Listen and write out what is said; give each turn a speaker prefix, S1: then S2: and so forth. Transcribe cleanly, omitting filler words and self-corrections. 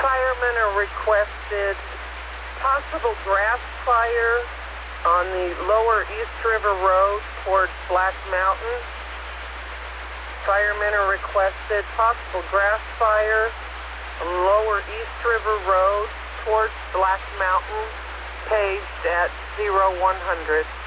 S1: Firemen are requested possible grass fire on the lower East River Road towards Black Mountain. Firemen are requested possible grass fire on lower East River Road towards Black Mountain, paged at 0100.